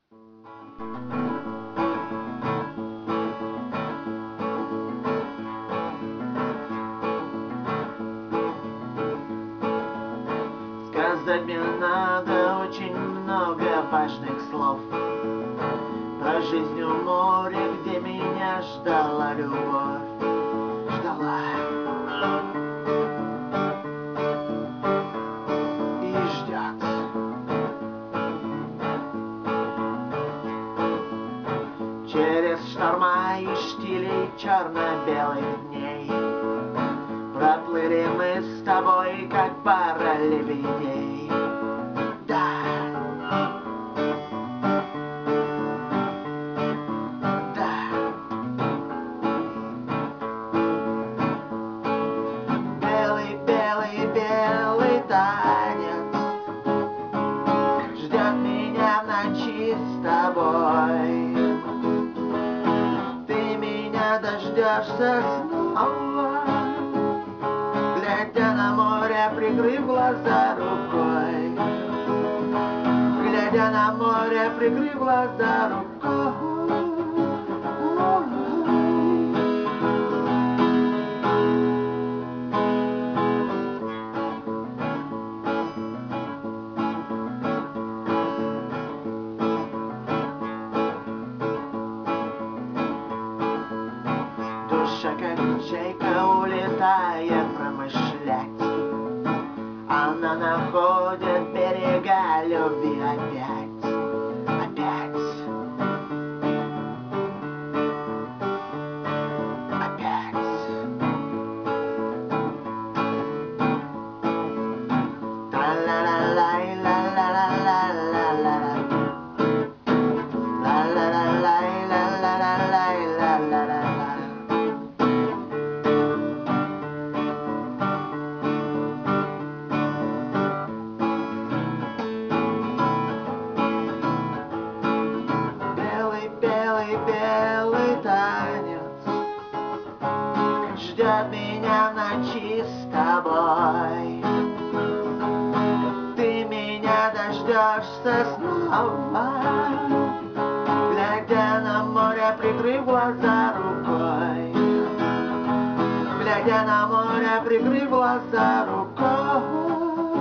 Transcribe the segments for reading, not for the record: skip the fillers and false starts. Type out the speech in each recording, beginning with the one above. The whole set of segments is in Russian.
Сказать мне надо очень много важных слов про жизнь у моря, где меня ждала любовь. Ждала и ждет. Через шторма и штили черно-белых дней проплыли мы с тобой, как пара лебедей. Да, да. Белый, белый, белый танец ждет меня в ночи с тобой. Ты меня дождешься снова, глядя на море, прикрыв глаза рукой. Глядя на море, прикрыв глаза рукой. Душа, как чайка, улетая промышлять, она находит берега любви опять, опять, опять. Та-ла-ла-лай, ла-ла-ла-ла-ла-ла-ла. Ла-ла-ла-лай, ла-ла-ла-лай, ла-ла-ла-ла. Белый, белый танец ждет меня в ночи с тобой. Ты меня дождешься снова, глядя на море, прикрыв глаза рукой. Глядя на море, прикрыв глаза рукой.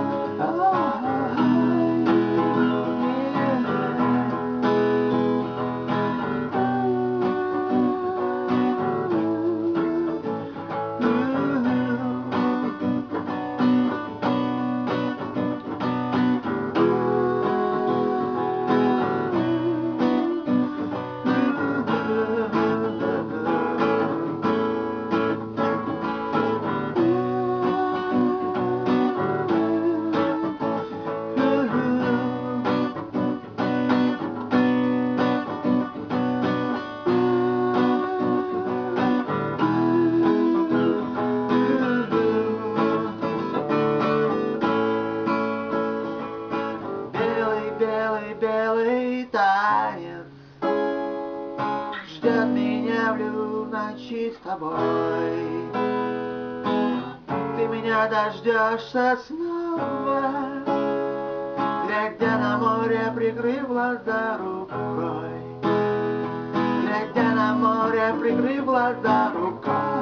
Белый, белый танец ждет меня в ночи с тобой. Ты меня дождешься снова, глядя на море, прикрыв глаза рукой. Глядя на море, прикрыв глаза рукой.